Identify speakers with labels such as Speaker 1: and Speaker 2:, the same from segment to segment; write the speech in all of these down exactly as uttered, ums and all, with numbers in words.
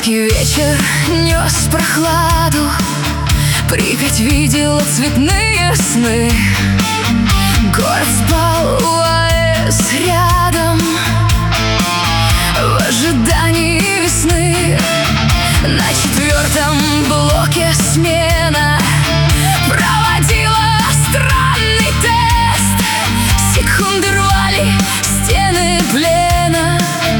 Speaker 1: Майский вечер нес прохладу, Припять видела цветные сны. Город спал у АЭС рядом в ожидании весны. На четвертом блоке смена проводила странный тест. Секунды рвали стены плена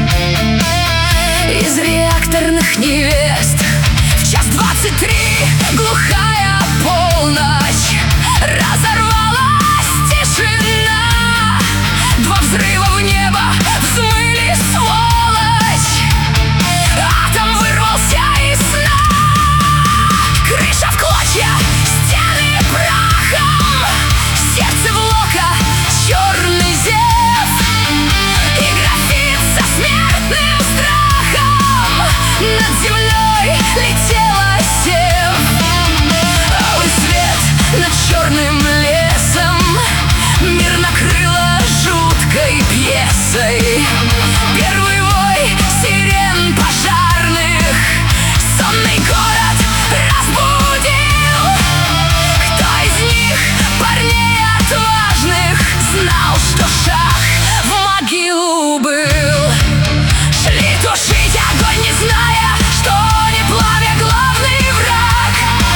Speaker 1: из реакторных невест. В час двадцать три глухая полночь, разорвалась тишина. Два взрыва в небо взмыли, сволочь. Атом вырвался из сна. Крыша в клочья, стены прахом, сердце блока черный зев и графит со смертным страхом. Над землей летела сев, алый свет над черным лесом. Мир накрыла жуткой пьесой. Первый вой сирен пожарных сонный город разбудил. Кто из них, парней отважных, знал, что шаг в могилу был? Шли тушить огонь, не зная, что не пламя главный враг.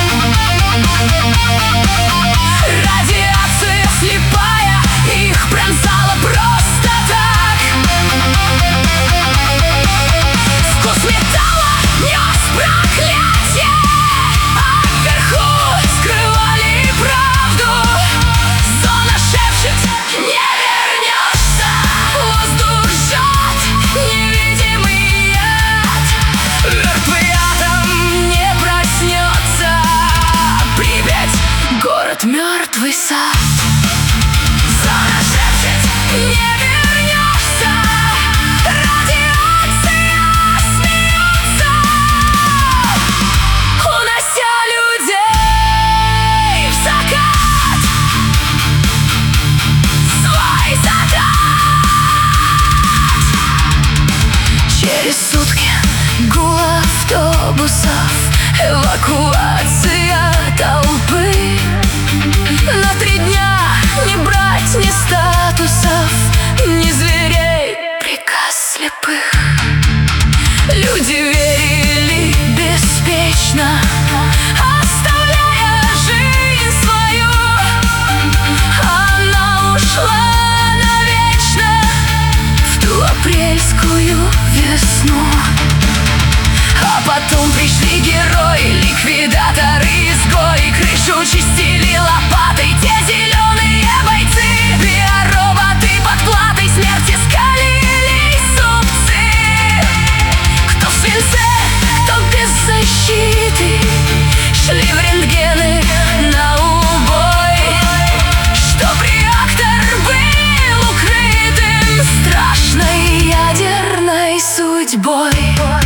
Speaker 1: Радиация слепая их пронзала просто так. Вкус металла нес проклятие, а вверху скрывали правду. Зона шепчет: не вернешься. Воздух жжет невидимый яд. Мертвый атом не проснется. Припять — город мертвый сад. Зона шепчет: не вернешься. Радиация смеется, унося людей в закат. Свой закат. Через сутки гул автобусов, эвакуация толпы. На три дня не брать ни статусов, ни зверей, приказ слепых. Люди верили беспечно, оставляя жизнь свою. Она ушла навечно в ту апрельскую весну. А потом пришли герои, ликвидаторы, изгои. Крышу чистили лопатой те зеленые бойцы. Биороботы под платой смерти скалили зубцы. Кто в свинце, кто без защиты, шли в рентгены на убой. Чтоб реактор был укрытым страшной ядерной судьбой.